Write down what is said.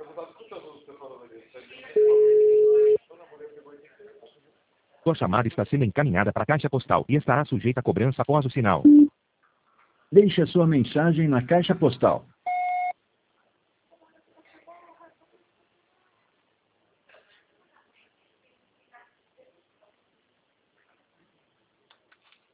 Sua chamada está sendo encaminhada para a caixa postal e estará sujeita a cobrança após o sinal. Deixe a sua mensagem na caixa postal.